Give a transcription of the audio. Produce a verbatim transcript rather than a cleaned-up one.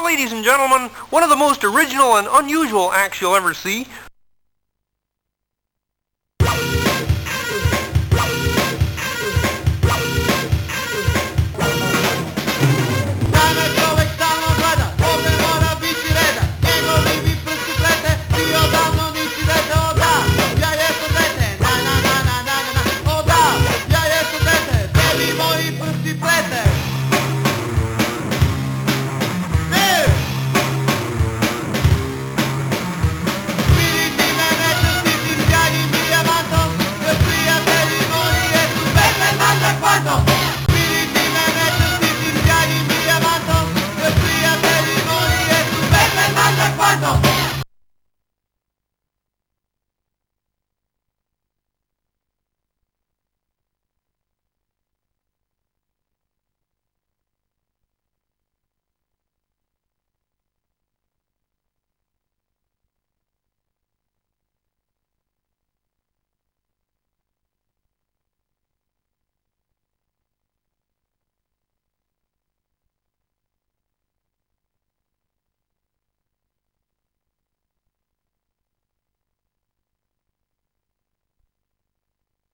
ladies and gentlemen, one of the most original and unusual acts you'll ever see.